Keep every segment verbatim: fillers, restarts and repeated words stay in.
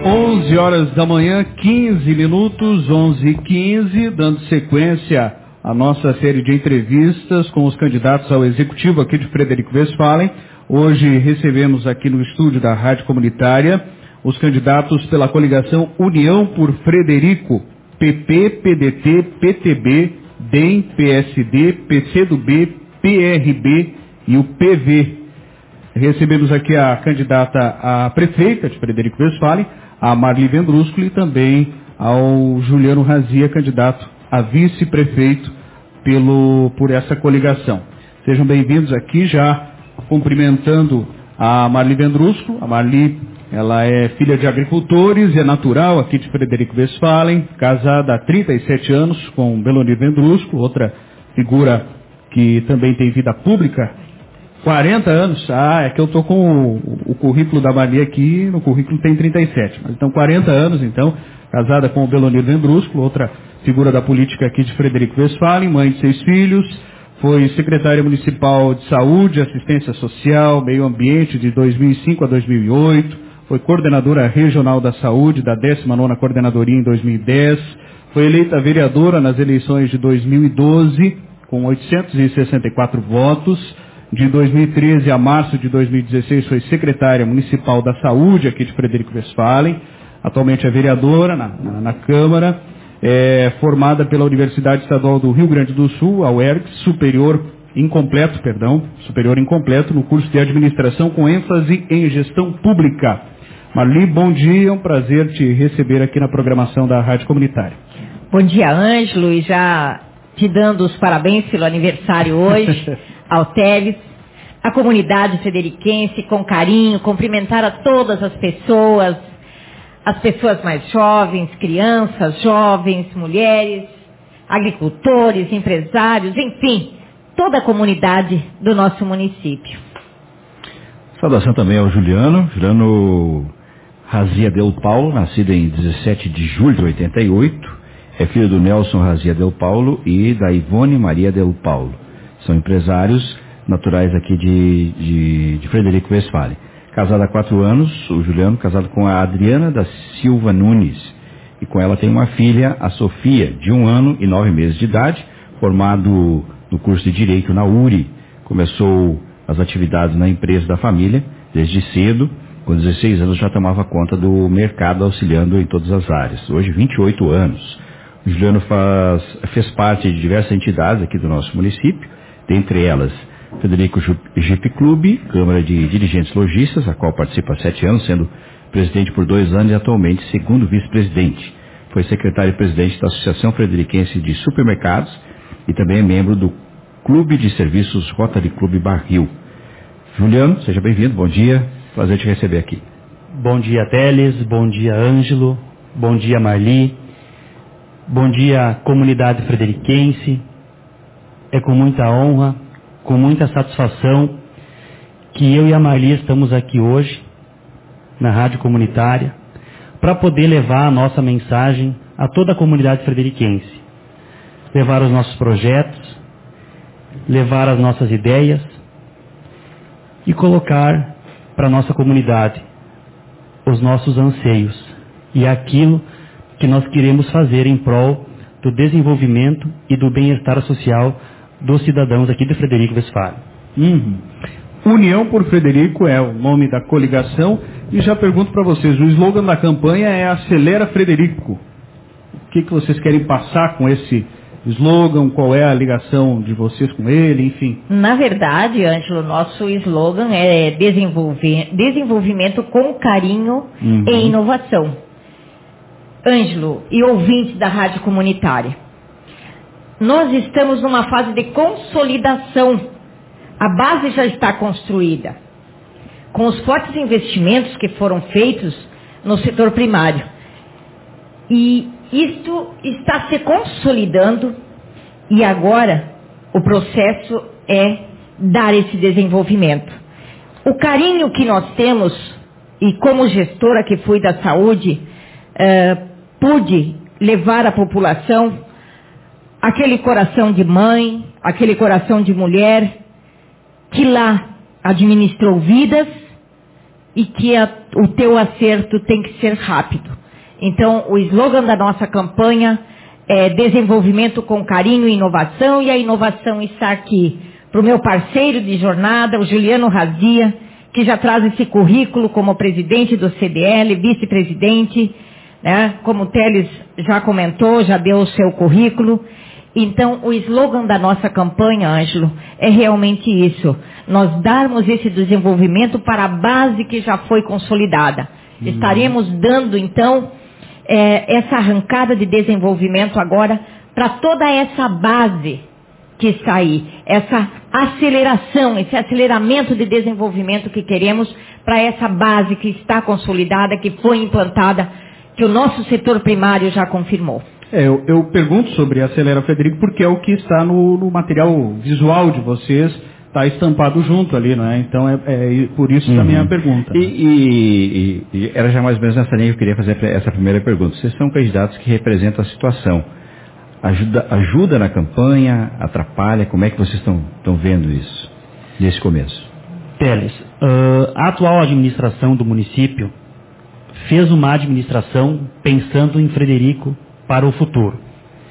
onze horas da manhã, quinze minutos, onze e quinze, dando sequência à nossa série de entrevistas com os candidatos ao Executivo aqui de Frederico Westphalen. Hoje recebemos aqui no estúdio da Rádio Comunitária os candidatos pela coligação União por Frederico, P P, P D T, P T B, D E M, P S D, P C do B, P R B e o P V. Recebemos aqui a candidata a prefeita de Frederico Westphalen, a Marli Vendrúsculo, e também ao Juliano Razia, candidato a vice-prefeito pelo, por essa coligação. Sejam bem-vindos aqui, já cumprimentando a Marli Vendrúsculo. A Marli, ela é filha de agricultores e é natural aqui de Frederico Westphalen, casada há trinta e sete anos com Belonir Vendrúsculo, outra figura que também tem vida pública. quarenta anos? Ah, é que eu estou com o, o currículo da Marli aqui, no currículo tem trinta e sete. Mas então, quarenta anos, então, casada com o Belonir Vendrúsculo, outra figura da política aqui de Frederico Westphalen, mãe de seis filhos, foi secretária municipal de saúde, assistência social, meio ambiente de dois mil e cinco a dois mil e oito, foi coordenadora regional da saúde da décima nona coordenadoria em dois mil e dez, foi eleita vereadora nas eleições de dois mil e doze, com oitocentos e sessenta e quatro votos. De dois mil e treze a março de dois mil e dezesseis foi secretária municipal da saúde aqui de Frederico Westphalen. Atualmente é vereadora na, na, na Câmara, é formada pela Universidade Estadual do Rio Grande do Sul, a U E R G, superior incompleto, perdão, superior incompleto no curso de administração com ênfase em gestão pública. Marli, bom dia, é um prazer te receber aqui na programação da Rádio Comunitária. Bom dia, Ângelo, e já te dando os parabéns pelo aniversário hoje. Ao Teles, a comunidade frederiquense, com carinho, cumprimentar a todas as pessoas, as pessoas mais jovens, crianças, jovens, mulheres, agricultores, empresários, enfim, toda a comunidade do nosso município. Saudação também ao Juliano, Juliano Razia Del Paulo, nascido em dezessete de julho de oitenta e oito, é filho do Nelson Razia Del Paulo e da Ivone Maria Del Paulo. São empresários naturais aqui de, de, de Frederico Westphalen. Casado há quatro anos, o Juliano, casado com a Adriana da Silva Nunes. E com ela tem uma filha, a Sofia, de um ano e nove meses de idade, formado no curso de Direito na U R I. Começou as atividades na empresa da família desde cedo. Com dezesseis anos já tomava conta do mercado, auxiliando em todas as áreas. Hoje, vinte e oito anos. O Juliano faz, fez parte de diversas entidades aqui do nosso município, dentre elas Frederico Jeep Clube, Câmara de Dirigentes Lojistas, a qual participa há sete anos, sendo presidente por dois anos e atualmente segundo vice-presidente. Foi secretário e presidente da Associação Frederiquense de Supermercados e também é membro do Clube de Serviços Rotary Clube Barril. Juliano, seja bem-vindo, bom dia, prazer te receber aqui. Bom dia, Teles, bom dia, Ângelo, bom dia, Marli, bom dia, comunidade frederiquense. É com muita honra, com muita satisfação, que eu e a Marli estamos aqui hoje, na Rádio Comunitária, para poder levar a nossa mensagem a toda a comunidade frederiquense. Levar os nossos projetos, levar as nossas ideias e colocar para a nossa comunidade os nossos anseios e aquilo que nós queremos fazer em prol do desenvolvimento e do bem-estar social dos cidadãos aqui de Frederico Westphalen. Uhum. União por Frederico é o nome da coligação. E já pergunto para vocês, o slogan da campanha é Acelera Frederico. O que, que vocês querem passar com esse slogan? Qual é a ligação de vocês com ele? Enfim. Na verdade, Ângelo, nosso slogan é desenvolver, desenvolvimento com carinho uhum. e inovação. Ângelo e ouvintes da Rádio Comunitária, nós estamos numa fase de consolidação. A base já está construída, com os fortes investimentos que foram feitos no setor primário. E isto está se consolidando e agora o processo é dar esse desenvolvimento. O carinho que nós temos, e como gestora que fui da saúde, uh, pude levar à população aquele coração de mãe, aquele coração de mulher, que lá administrou vidas e que a, o teu acerto tem que ser rápido. Então, o slogan da nossa campanha é desenvolvimento com carinho e inovação, e a inovação está aqui para o meu parceiro de jornada, o Juliano Razia, que já traz esse currículo como presidente do C D L, vice-presidente, né? Como o Teles já comentou, já deu o seu currículo. Então, o slogan da nossa campanha, Ângelo, é realmente isso. Nós darmos esse desenvolvimento para a base que já foi consolidada. Uhum. Estaremos dando, então, é, essa arrancada de desenvolvimento agora para toda essa base que está aí. Essa aceleração, esse aceleramento de desenvolvimento que queremos para essa base que está consolidada, que foi implantada, que o nosso setor primário já confirmou. É, eu, eu pergunto sobre a Acelera Frederico porque é o que está no, no material visual de vocês, está estampado junto ali, não é? Então é, é por isso uhum. também a pergunta. E, e, e, e era já mais ou menos nessa linha que eu queria fazer essa primeira pergunta. Vocês são candidatos que representam a situação. Ajuda, ajuda na campanha, atrapalha? Como é que vocês estão, estão vendo isso, nesse começo? Teles, uh, a atual administração do município fez uma administração pensando em Frederico para o futuro.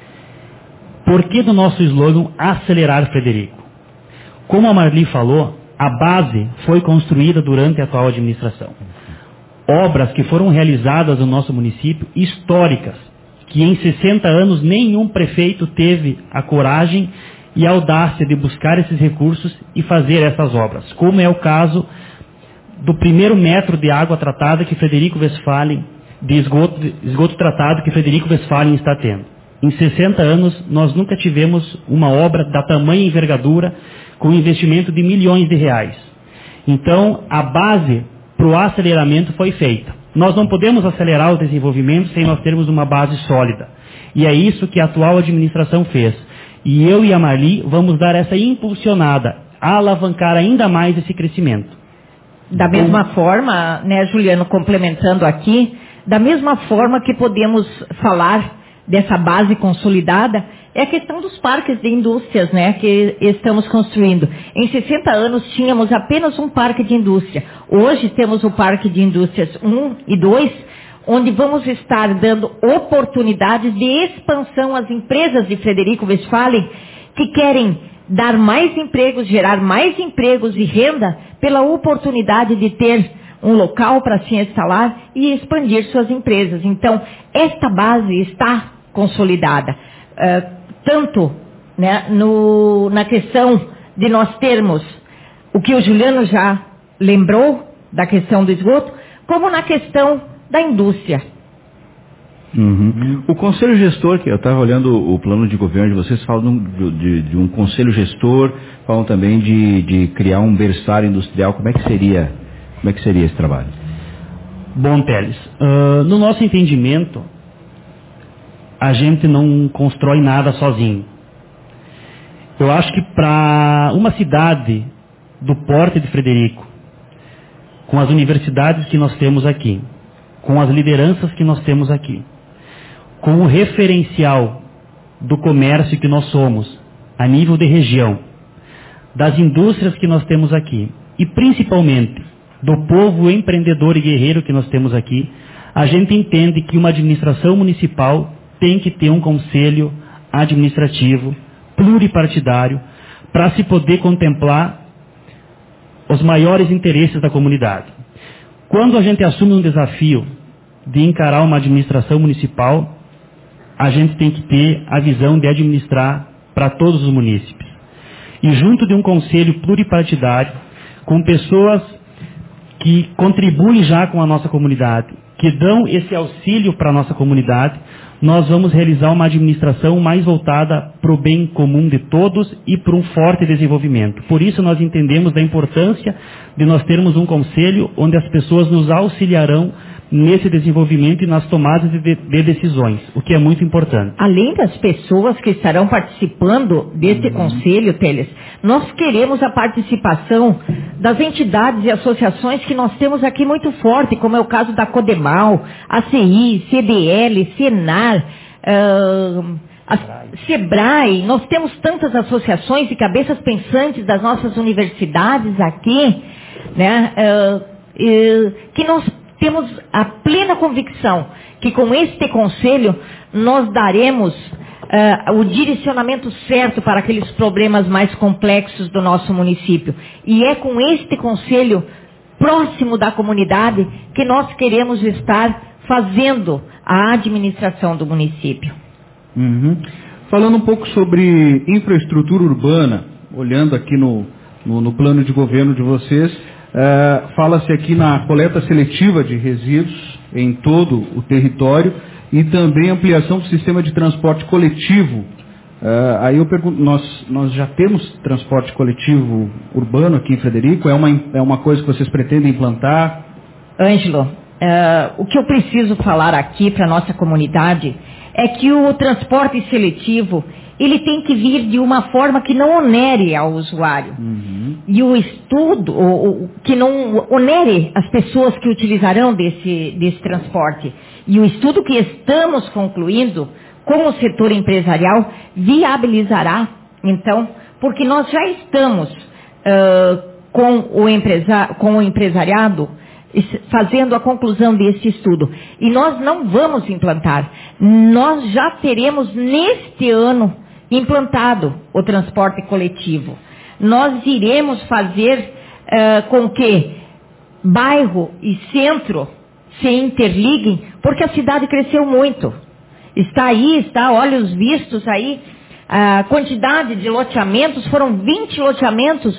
Por que do nosso slogan acelerar Frederico? Como a Marli falou, a base foi construída durante a atual administração. Obras que foram realizadas no nosso município, históricas, que em sessenta anos nenhum prefeito teve a coragem e a audácia de buscar esses recursos e fazer essas obras, como é o caso do primeiro metro de água tratada que Frederico Westphalen, de esgoto, de esgoto tratado que Frederico Westphalen está tendo. Em sessenta anos, nós nunca tivemos uma obra da tamanha envergadura com investimento de milhões de reais. Então, a base para o aceleramento foi feita. Nós não podemos acelerar o desenvolvimento sem nós termos uma base sólida. E é isso que a atual administração fez. E eu e a Marli vamos dar essa impulsionada, a alavancar ainda mais esse crescimento. Da mesma forma, né, Juliano, complementando aqui, da mesma forma que podemos falar dessa base consolidada, é a questão dos parques de indústrias, né, que estamos construindo. Em sessenta anos tínhamos apenas um parque de indústria. Hoje temos o Parque de Indústrias um e dois, onde vamos estar dando oportunidades de expansão às empresas de Frederico Westphalen que querem dar mais empregos, gerar mais empregos e renda pela oportunidade de ter um local para se instalar e expandir suas empresas. Então, esta base está consolidada. Uh, tanto, né, no, na questão de nós termos o que o Juliano já lembrou da questão do esgoto, como na questão da indústria. Uhum. O conselho gestor, que eu estava olhando o plano de governo de vocês, falam de, de, de um conselho gestor, falam também de, de criar um berçário industrial. Como é que seria, como é que seria esse trabalho? Bom, Teles, uh, no nosso entendimento, a gente não constrói nada sozinho. Eu acho que para uma cidade do porte de Frederico, com as universidades que nós temos aqui, com as lideranças que nós temos aqui, com o referencial do comércio que nós somos, a nível de região, das indústrias que nós temos aqui, e principalmente do povo empreendedor e guerreiro que nós temos aqui, a gente entende que uma administração municipal tem que ter um conselho administrativo pluripartidário para se poder contemplar os maiores interesses da comunidade. Quando a gente assume um desafio de encarar uma administração municipal, a gente tem que ter a visão de administrar para todos os munícipes. E junto de um conselho pluripartidário, com pessoas que contribuem já com a nossa comunidade, que dão esse auxílio para a nossa comunidade, nós vamos realizar uma administração mais voltada para o bem comum de todos e para um forte desenvolvimento. Por isso nós entendemos da importância de nós termos um conselho onde as pessoas nos auxiliarão nesse desenvolvimento e nas tomadas de, de decisões, o que é muito importante. Além das pessoas que estarão participando deste uhum. conselho, Teles, nós queremos a participação das entidades e associações que nós temos aqui muito forte, como é o caso da Codemal, a C I, C D L, Senar, uh, a Sebrae. Nós temos tantas associações e cabeças pensantes das nossas universidades aqui, né? Uh, eh, que nós temos a plena convicção que com este conselho nós daremos uh, o direcionamento certo para aqueles problemas mais complexos do nosso município. E é com este conselho próximo da comunidade que nós queremos estar fazendo a administração do município. Uhum. Falando um pouco sobre infraestrutura urbana, olhando aqui no, no, no plano de governo de vocês, uh, fala-se aqui na coleta seletiva de resíduos em todo o território e também ampliação do sistema de transporte coletivo. Uh, aí eu pergunto, nós, nós já temos transporte coletivo urbano aqui em Frederico? É uma, é uma coisa que vocês pretendem implantar? Ângelo, uh, o que eu preciso falar aqui para a nossa comunidade é que o transporte seletivo, ele tem que vir de uma forma que não onere ao usuário. Uhum. E o estudo, o, o, que não onere as pessoas que utilizarão desse, desse transporte. E o estudo que estamos concluindo com o setor empresarial viabilizará, então, porque nós já estamos uh, com, o empresa, com o empresariado fazendo a conclusão deste estudo. E nós não vamos implantar. Nós já teremos neste ano implantado o transporte coletivo. Nós iremos fazer uh, com que bairro e centro se interliguem, porque a cidade cresceu muito. Está aí, está, olhos vistos aí, a quantidade de loteamentos, foram vinte loteamentos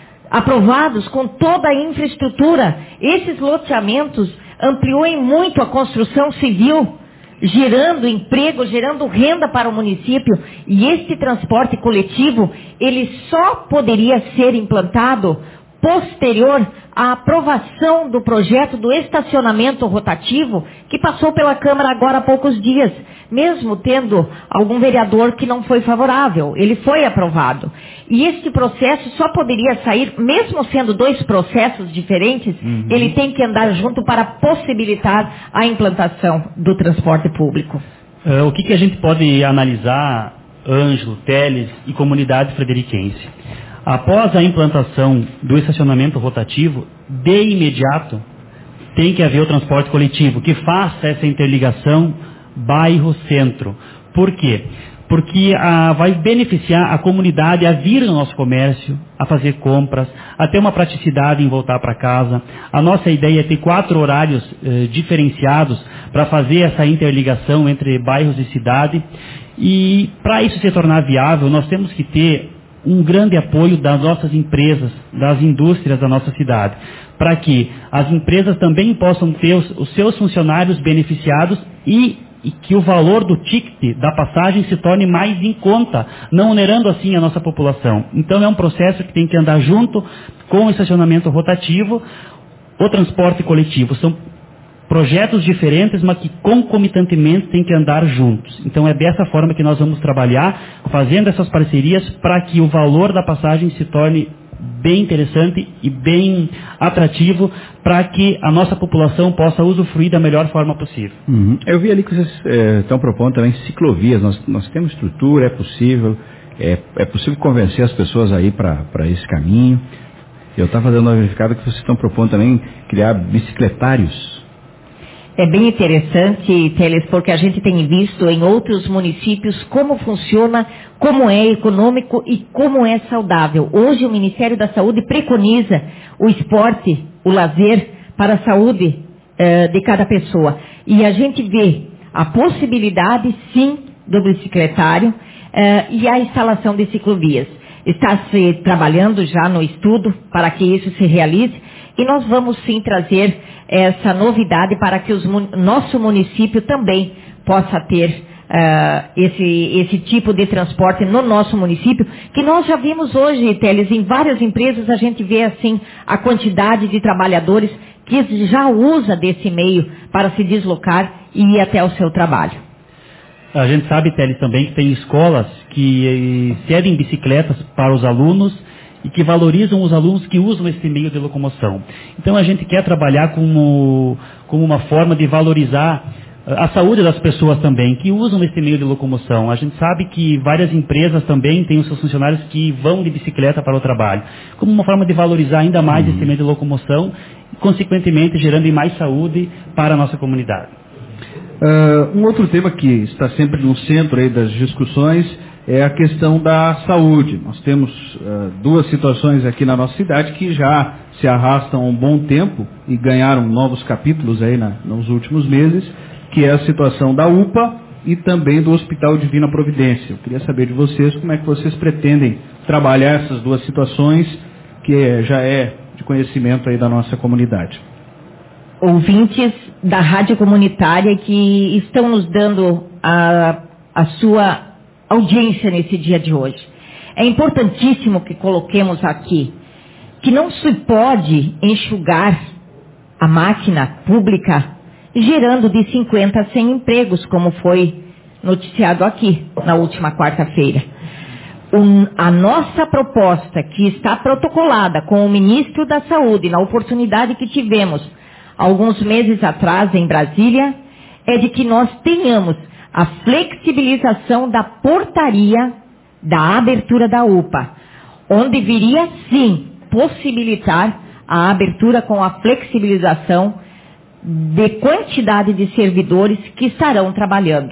aprovados com toda a infraestrutura. Esses loteamentos ampliou em muito a construção civil, gerando emprego, gerando renda para o município. E este transporte coletivo, ele só poderia ser implantado posterior à aprovação do projeto do estacionamento rotativo, que passou pela Câmara agora há poucos dias, mesmo tendo algum vereador que não foi favorável. Ele foi aprovado. E este processo só poderia sair, mesmo sendo dois processos diferentes, uhum. Ele tem que andar junto para possibilitar a implantação do transporte público. Uh, o que, que a gente pode analisar, Ângelo, Teles e comunidade frederiquense? Após a implantação do estacionamento rotativo, de imediato, tem que haver o transporte coletivo, que faça essa interligação bairro-centro. Por quê? Porque ah, vai beneficiar a comunidade a vir no nosso comércio, a fazer compras, a ter uma praticidade em voltar para casa. A nossa ideia é ter quatro horários eh, diferenciados para fazer essa interligação entre bairros e cidade. E para isso se tornar viável, nós temos que ter um grande apoio das nossas empresas, das indústrias da nossa cidade, para que as empresas também possam ter os, os seus funcionários beneficiados e, e que o valor do ticket da passagem se torne mais em conta, não onerando assim a nossa população. Então é um processo que tem que andar junto com o estacionamento rotativo, o transporte coletivo. São projetos diferentes, mas que concomitantemente têm que andar juntos. Então é dessa forma que nós vamos trabalhar, fazendo essas parcerias para que o valor da passagem se torne bem interessante e bem atrativo para que a nossa população possa usufruir da melhor forma possível. Uhum. Eu vi ali que vocês é, estão propondo também ciclovias. Nós, nós temos estrutura, é possível, é, é possível convencer as pessoas aí para esse caminho. Eu estava dando uma verificada que vocês estão propondo também criar bicicletários. É bem interessante, Teles, porque a gente tem visto em outros municípios como funciona, como é econômico e como é saudável. Hoje o Ministério da Saúde preconiza o esporte, o lazer para a saúde uh, de cada pessoa. E a gente vê a possibilidade, sim, do bicicletário uh, e a instalação de ciclovias. Está se trabalhando já no estudo para que isso se realize e nós vamos sim trazer essa novidade para que o nosso município também possa ter uh, esse, esse tipo de transporte no nosso município, que nós já vimos hoje, Teles, em várias empresas a gente vê assim a quantidade de trabalhadores que já usa desse meio para se deslocar e ir até o seu trabalho. A gente sabe, Teles, também que tem escolas que cedem bicicletas para os alunos e que valorizam os alunos que usam esse meio de locomoção. Então a gente quer trabalhar como, como uma forma de valorizar a saúde das pessoas também, que usam esse meio de locomoção. A gente sabe que várias empresas também têm os seus funcionários que vão de bicicleta para o trabalho, como uma forma de valorizar ainda mais uhum. esse meio de locomoção, consequentemente gerando mais saúde para a nossa comunidade. Uh, um outro tema que está sempre no centro aí das discussões é a questão da saúde. Nós temos uh, duas situações aqui na nossa cidade que já se arrastam há um bom tempo e ganharam novos capítulos aí na, nos últimos meses, que é a situação da U P A e também do Hospital Divina Providência. Eu queria saber de vocês como é que vocês pretendem trabalhar essas duas situações, que já é de conhecimento aí da nossa comunidade. Ouvintes da rádio comunitária que estão nos dando a, a sua audiência nesse dia de hoje. É importantíssimo que coloquemos aqui que não se pode enxugar a máquina pública gerando de cinquenta a cem empregos, como foi noticiado aqui na última quarta-feira. Um, a nossa proposta, que está protocolada com o ministro da Saúde, na oportunidade que tivemos alguns meses atrás em Brasília, é de que nós tenhamos a flexibilização da portaria da abertura da U P A, onde viria sim possibilitar a abertura com a flexibilização de quantidade de servidores que estarão trabalhando.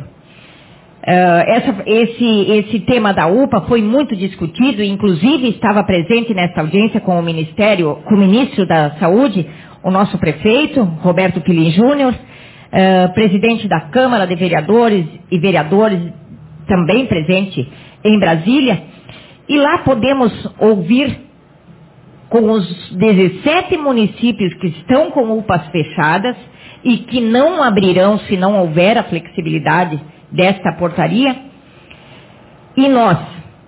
Uh, essa, esse, esse tema da U P A foi muito discutido, inclusive estava presente nesta audiência com o Ministério, com o Ministro da Saúde, o nosso prefeito, Roberto Quilin Júnior, uh, presidente da Câmara de Vereadores e vereadores também presente em Brasília, e lá podemos ouvir com os dezessete municípios que estão com U P As fechadas e que não abrirão se não houver a flexibilidade desta portaria, e nós,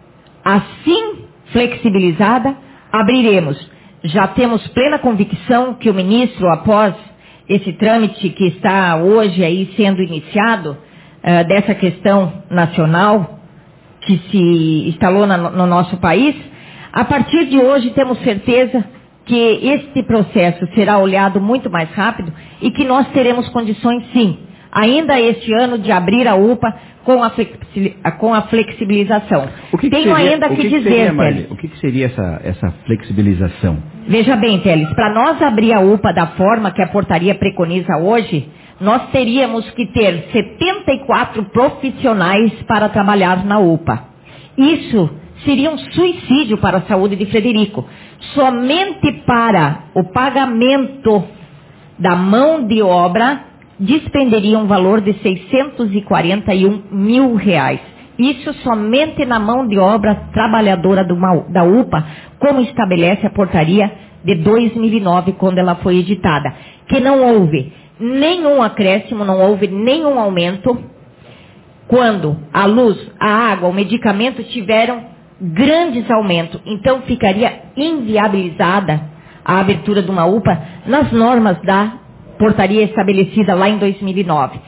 assim flexibilizada, abriremos. Já temos plena convicção que o ministro, após esse trâmite que está hoje aí sendo iniciado, uh, dessa questão nacional que se instalou na, no nosso país, a partir de hoje temos certeza que este processo será olhado muito mais rápido e que nós teremos condições, sim, ainda este ano, de abrir a U P A com a, flexi com a flexibilização. O que que Tenho seria, ainda o que, que, que dizer, seria, Teles. O que, que seria essa, essa flexibilização? Veja bem, Teles, para nós abrir a U P A da forma que a portaria preconiza hoje, nós teríamos que ter setenta e quatro profissionais para trabalhar na U P A. Isso seria um suicídio para a saúde de Frederico. Somente para o pagamento da mão de obra dispenderia um valor de seiscentos e quarenta e um mil reais. Isso somente na mão de obra trabalhadora do, da U P A, como estabelece a portaria de dois mil e nove, quando ela foi editada. Que não houve nenhum acréscimo, não houve nenhum aumento, quando a luz, a água, o medicamento tiveram grandes aumentos. Então ficaria inviabilizada a abertura de uma U P A nas normas da portaria estabelecida lá em dois mil e nove.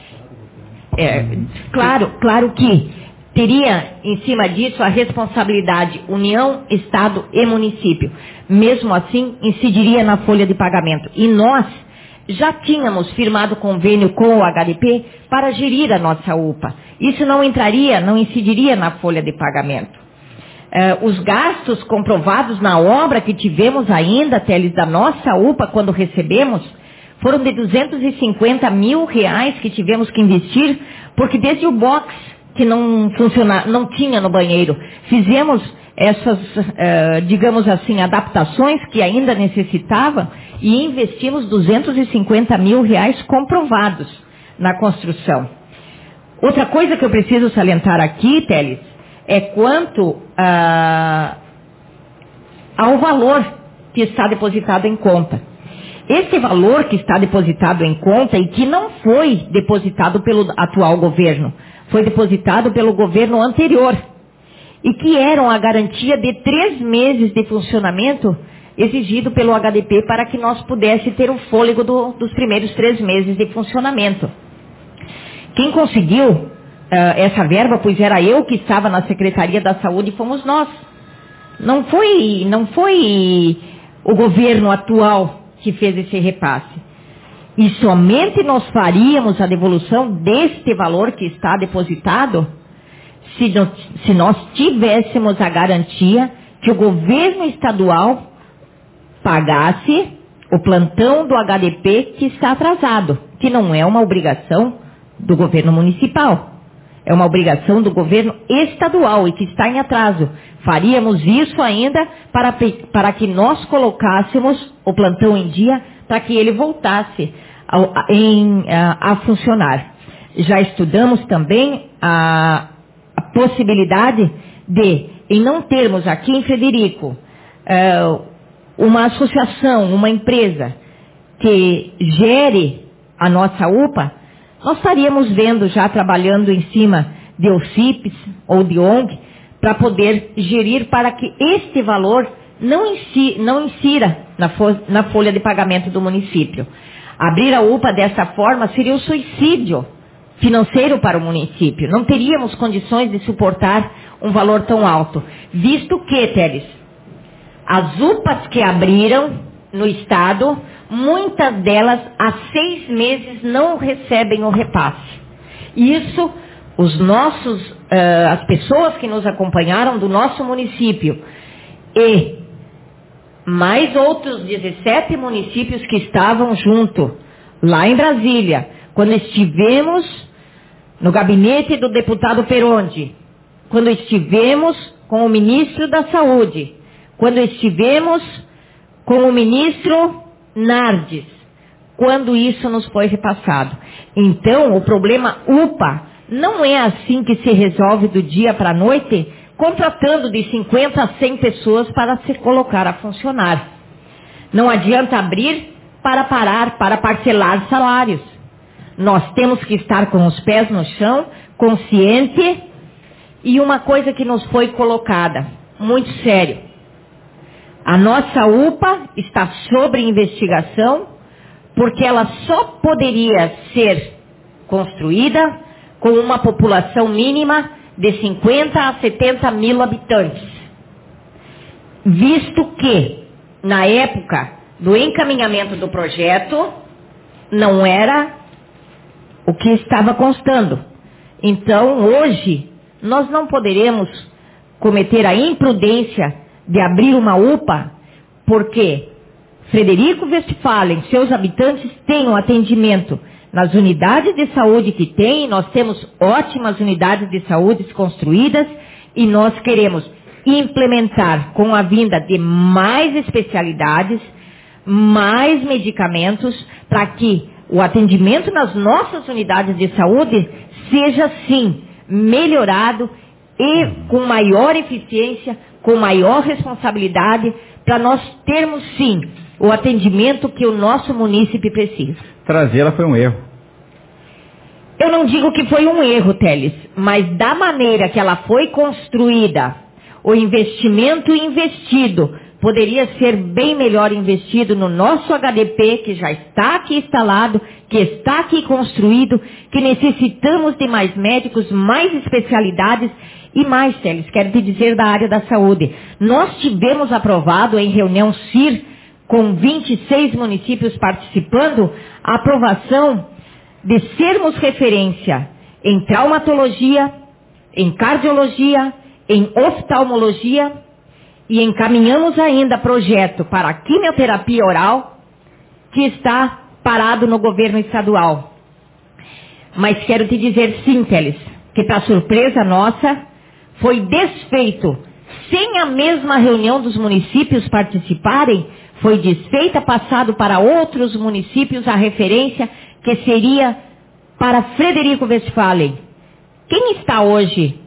É, claro, claro que teria em cima disso a responsabilidade União, Estado e município. Mesmo assim, incidiria na folha de pagamento. E nós já tínhamos firmado convênio com o H D P para gerir a nossa U P A. Isso não entraria, não incidiria na folha de pagamento. Uh, os gastos comprovados na obra que tivemos ainda, Teles, da nossa U P A, quando recebemos, foram de duzentos e cinquenta mil reais que tivemos que investir, porque desde o box que não funciona, não tinha no banheiro, fizemos essas, uh, digamos assim, adaptações que ainda necessitava e investimos duzentos e cinquenta mil reais comprovados na construção. Outra coisa que eu preciso salientar aqui, Teles, é quanto ah, ao valor que está depositado em conta. Esse valor que está depositado em conta e que não foi depositado pelo atual governo, foi depositado pelo governo anterior, e que eram a garantia de três meses de funcionamento exigido pelo H D P para que nós pudéssemos ter o fôlego do, dos primeiros três meses de funcionamento. Quem conseguiu Uh, essa verba, pois era eu que estava na Secretaria da Saúde, fomos nós. Não foi, não foi o governo atual que fez esse repasse. E somente nós faríamos a devolução deste valor que está depositado se, no, se nós tivéssemos a garantia que o governo estadual pagasse o plantão do H D P que está atrasado, que não é uma obrigação do governo municipal. É uma obrigação do governo estadual e que está em atraso. Faríamos isso ainda para, para que nós colocássemos o plantão em dia para que ele voltasse a, a, em, a, a funcionar. Já estudamos também a, a possibilidade de, em não termos aqui em Frederico, uh, uma associação, uma empresa que gere a nossa U P A, nós estaríamos vendo já trabalhando em cima de O C I Ps ou de O N G para poder gerir para que este valor não, inci, não insira na, fo, na folha de pagamento do município. Abrir a U P A dessa forma seria um suicídio financeiro para o município. Não teríamos condições de suportar um valor tão alto. Visto que, Teres, as U P As que abriram no estado, muitas delas há seis meses não recebem o repasse. Isso, os nossos, uh, as pessoas que nos acompanharam do nosso município e mais outros dezessete municípios que estavam junto, lá em Brasília, quando estivemos no gabinete do deputado Peronde, quando estivemos com o ministro da Saúde, quando estivemos com o ministro Nardes, quando isso nos foi repassado. Então, o problema U P A não é assim que se resolve do dia para a noite, contratando de cinquenta a cem pessoas para se colocar a funcionar. Não adianta abrir para parar, para parcelar salários. Nós temos que estar com os pés no chão, consciente, e uma coisa que nos foi colocada, muito sério. A nossa U P A está sob investigação porque ela só poderia ser construída com uma população mínima de cinquenta a setenta mil habitantes. Visto que, na época do encaminhamento do projeto, não era o que estava constando. Então, hoje, nós não poderemos cometer a imprudência de abrir uma U P A, porque Frederico Westphalen, seus habitantes, têm um atendimento nas unidades de saúde que tem, nós temos ótimas unidades de saúde construídas e nós queremos implementar com a vinda de mais especialidades, mais medicamentos, para que o atendimento nas nossas unidades de saúde seja, sim, melhorado e com maior eficiência, com maior responsabilidade, para nós termos, sim, o atendimento que o nosso munícipe precisa. Trazê-la foi um erro. Eu não digo que foi um erro, Teles, mas da maneira que ela foi construída, o investimento investido poderia ser bem melhor investido no nosso H D P, que já está aqui instalado, que está aqui construído, que necessitamos de mais médicos, mais especialidades e mais, Teles, quero te dizer da área da saúde. Nós tivemos aprovado em reunião C I R, com vinte e seis municípios participando, a aprovação de sermos referência em traumatologia, em cardiologia, em oftalmologia, e encaminhamos ainda projeto para quimioterapia oral, que está parado no governo estadual. Mas quero te dizer sim, Teles, que para surpresa nossa, foi desfeito, sem a mesma reunião dos municípios participarem, foi desfeita, passado para outros municípios a referência que seria para Frederico Westphalen. Quem está hoje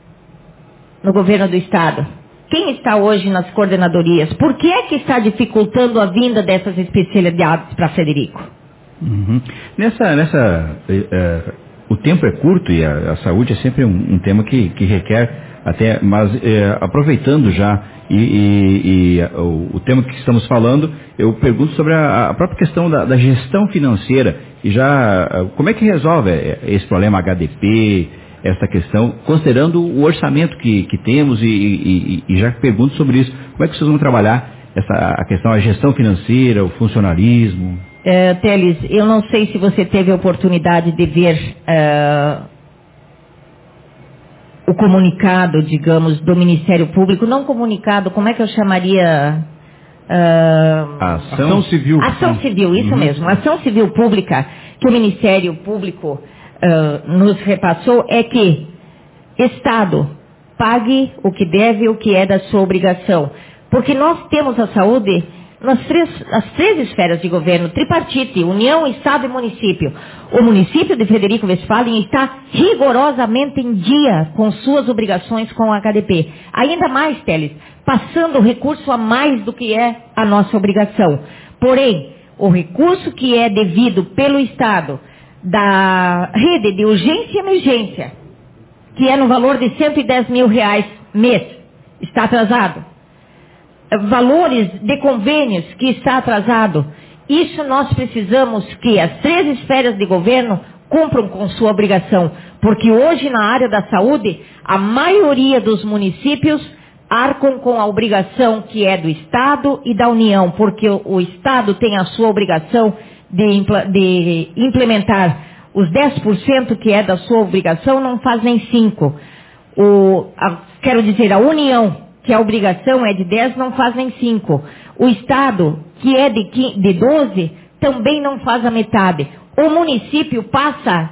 no governo do estado? Quem está hoje nas coordenadorias? Por que é que está dificultando a vinda dessas especialidades para Frederico? Uhum. Nessa, nessa, é, é, o tempo é curto e a, a saúde é sempre um, um tema que, que requer até, mas é, aproveitando já e, e, e o, o tema que estamos falando, eu pergunto sobre a, a própria questão da, da gestão financeira e já como é que resolve esse problema H D P, essa questão, considerando o orçamento que, que temos e, e, e já pergunto sobre isso, como é que vocês vão trabalhar essa, a questão da gestão financeira, o funcionalismo? Uh, Teles, eu não sei se você teve a oportunidade de ver uh, o comunicado, digamos, do Ministério Público, não comunicado, como é que eu chamaria? Uh, ação, ação civil. Ação civil, isso uhum. mesmo. Ação civil pública que o Ministério Público uh, nos repassou é que Estado pague o que deve, o que é da sua obrigação. Porque nós temos a saúde nas três, as três esferas de governo, tripartite, União, Estado e município. O município de Frederico Westphalen está rigorosamente em dia com suas obrigações com a H D P. Ainda mais, Teles, passando recurso a mais do que é a nossa obrigação. Porém, o recurso que é devido pelo Estado da rede de urgência e emergência, que é no valor de cento e dez mil reais mês, está atrasado. Valores de convênios que está atrasado. Isso nós precisamos que as três esferas de governo cumpram com sua obrigação. Porque hoje na área da saúde, a maioria dos municípios arcam com a obrigação que é do Estado e da União. Porque o, o Estado tem a sua obrigação de, impl- de implementar os dez por cento que é da sua obrigação, não faz nem cinco por cento. Quero dizer, a União, que a obrigação é de dez, não faz nem cinco. O Estado, que é de, quinze, de doze, também não faz a metade. O município passa,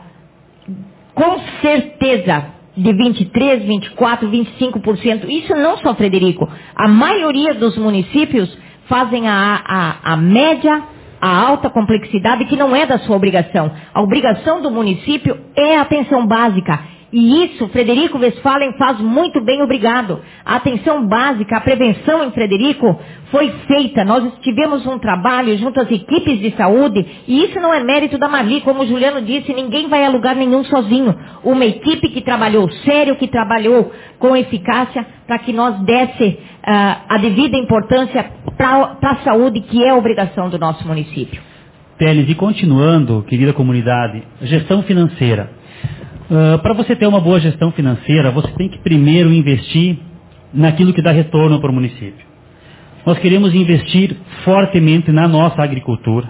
com certeza, de vinte e três, vinte e quatro, vinte e cinco por cento. Isso não só Frederico. A maioria dos municípios fazem a, a, a média, a alta complexidade, que não é da sua obrigação. A obrigação do município é a atenção básica. E isso, Frederico Westphalen faz muito bem, obrigado. A atenção básica, a prevenção em Frederico foi feita. Nós tivemos um trabalho junto às equipes de saúde, e isso não é mérito da Marli, como o Juliano disse, ninguém vai a lugar nenhum sozinho. Uma equipe que trabalhou sério, que trabalhou com eficácia, para que nós desse uh, a devida importância para a saúde, que é a obrigação do nosso município. Teles, e continuando, querida comunidade, gestão financeira. Uh, para você ter uma boa gestão financeira, você tem que primeiro investir naquilo que dá retorno para o município. Nós queremos investir fortemente na nossa agricultura,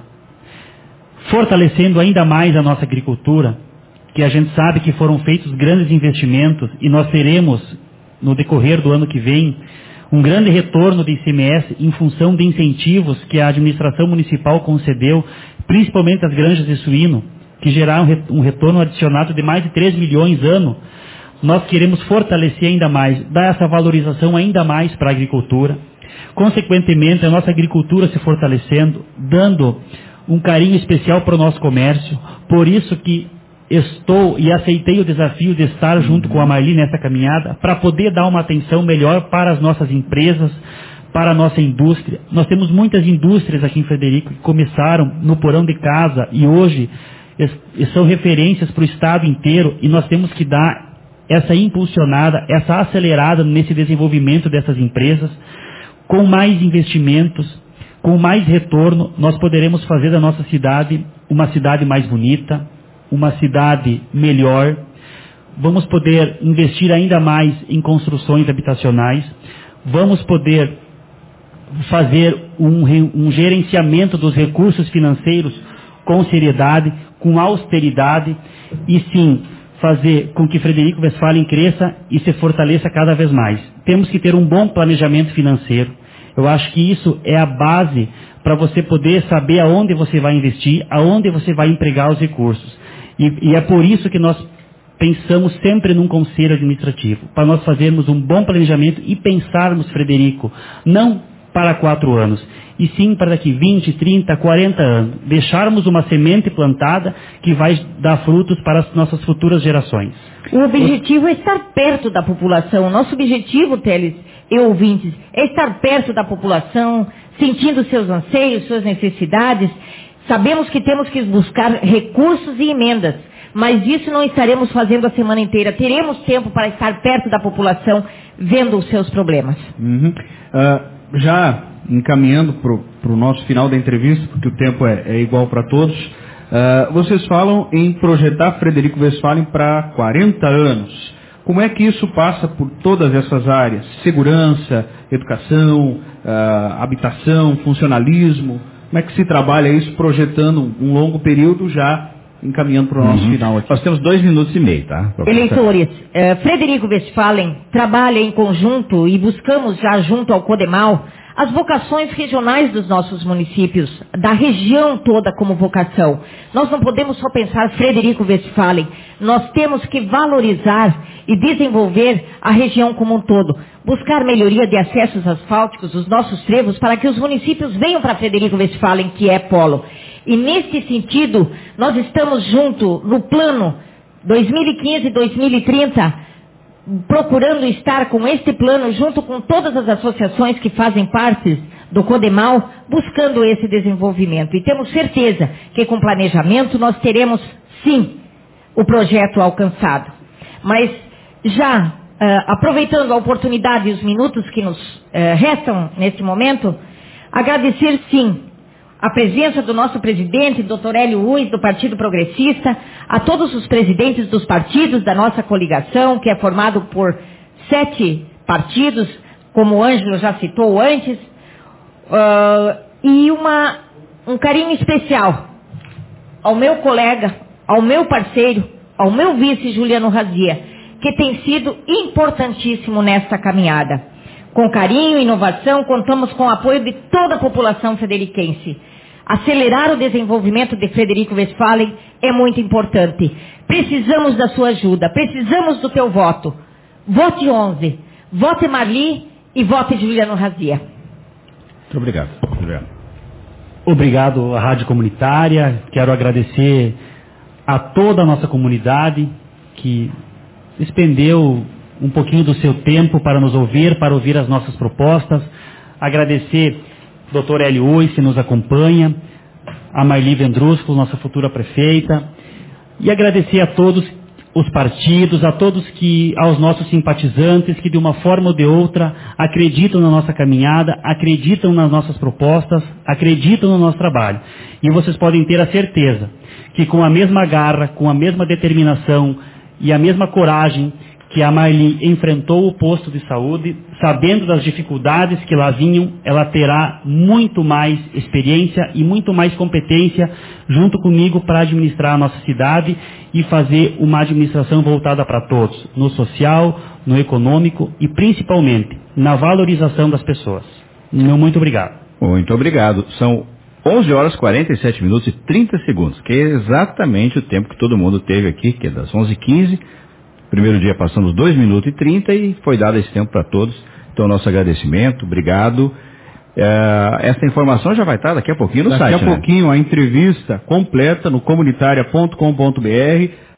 fortalecendo ainda mais a nossa agricultura, que a gente sabe que foram feitos grandes investimentos e nós teremos, no decorrer do ano que vem, um grande retorno de I C M S em função de incentivos que a administração municipal concedeu, principalmente às granjas de suíno, que geraram um retorno adicionado de mais de três milhões ano. Nós queremos fortalecer ainda mais, dar essa valorização ainda mais para a agricultura. Consequentemente, a nossa agricultura se fortalecendo, dando um carinho especial para o nosso comércio. Por isso que estou e aceitei o desafio de estar junto com a Marli nessa caminhada, para poder dar uma atenção melhor para as nossas empresas, para a nossa indústria. Nós temos muitas indústrias aqui em Frederico que começaram no porão de casa e hoje são referências para o estado inteiro, e nós temos que dar essa impulsionada, essa acelerada nesse desenvolvimento dessas empresas. Com mais investimentos, com mais retorno, nós poderemos fazer da nossa cidade uma cidade mais bonita, uma cidade melhor. Vamos poder investir ainda mais em construções habitacionais, vamos poder fazer um, um gerenciamento dos recursos financeiros com seriedade, com austeridade, e sim, fazer com que Frederico Westphalen cresça e se fortaleça cada vez mais. Temos que ter um bom planejamento financeiro. Eu acho que isso é a base para você poder saber aonde você vai investir, aonde você vai empregar os recursos. E, e é por isso que nós pensamos sempre num conselho administrativo, para nós fazermos um bom planejamento e pensarmos, Frederico, não para quatro anos, e sim para daqui vinte, trinta, quarenta anos. Deixarmos uma semente plantada que vai dar frutos para as nossas futuras gerações. O objetivo é estar perto da população. O nosso objetivo, Teles e ouvintes, é estar perto da população, sentindo seus anseios, suas necessidades. Sabemos que temos que buscar recursos e emendas, mas isso não estaremos fazendo a semana inteira. Teremos tempo para estar perto da população, vendo os seus problemas. Uhum. Uh... Já encaminhando para o nosso final da entrevista, porque o tempo é, é igual para todos, uh, vocês falam em projetar Frederico Westphalen para quarenta anos. Como é que isso passa por todas essas áreas? Segurança, educação, uh, habitação, funcionalismo. Como é que se trabalha isso, projetando um longo período, já encaminhando para o nosso Uhum. final aqui? Nós temos dois minutos e meio, tá? Eleitores, eh, Frederico Westphalen trabalha em conjunto e buscamos já junto ao CODEMAL as vocações regionais dos nossos municípios, da região toda como vocação. Nós não podemos só pensar Frederico Westphalen, nós temos que valorizar e desenvolver a região como um todo. Buscar melhoria de acessos asfálticos dos nossos trevos para que os municípios venham para Frederico Westphalen, que é polo. E nesse sentido, nós estamos junto no plano dois mil e quinze a dois mil e trinta, procurando estar com este plano junto com todas as associações que fazem parte do CODEMAL, buscando esse desenvolvimento. E temos certeza que com planejamento nós teremos, sim, o projeto alcançado. Mas já, uh, aproveitando a oportunidade e os minutos que nos uh, restam neste momento, agradecer, sim, a presença do nosso presidente, doutor Hélio Ruiz, do Partido Progressista, a todos os presidentes dos partidos da nossa coligação, que é formado por sete partidos, como o Ângelo já citou antes, uh, e uma, um carinho especial ao meu colega, ao meu parceiro, ao meu vice Juliano Razia, que tem sido importantíssimo nesta caminhada. Com carinho e inovação, contamos com o apoio de toda a população frederiquense. Acelerar o desenvolvimento de Frederico Westphalen é muito importante. Precisamos da sua ajuda, precisamos do teu voto. Vote onze, vote Marli e vote Juliano Razia. Muito obrigado. Obrigado. Obrigado à Rádio Comunitária. Quero agradecer a toda a nossa comunidade que expendeu um pouquinho do seu tempo para nos ouvir, para ouvir as nossas propostas. Agradecer ao doutor Hélio Ruiz, que nos acompanha, a Marli Vendrusco, nossa futura prefeita, e agradecer a todos os partidos, a todos que, aos nossos simpatizantes, que de uma forma ou de outra acreditam na nossa caminhada, acreditam nas nossas propostas, acreditam no nosso trabalho. E vocês podem ter a certeza que com a mesma garra, com a mesma determinação e a mesma coragem que a Marli enfrentou o posto de saúde, sabendo das dificuldades que lá vinham, ela terá muito mais experiência e muito mais competência junto comigo para administrar a nossa cidade e fazer uma administração voltada para todos, no social, no econômico e principalmente na valorização das pessoas. Meu muito obrigado. Muito obrigado. São onze horas, quarenta e sete minutos e trinta segundos, que é exatamente o tempo que todo mundo teve aqui, que é das onze e quinze. Primeiro dia passamos dois minutos e trinta e foi dado esse tempo para todos. Então, nosso agradecimento, obrigado. É, essa informação já vai estar daqui a pouquinho no daqui site, Daqui a né? pouquinho a entrevista completa no comunitaria ponto com ponto br.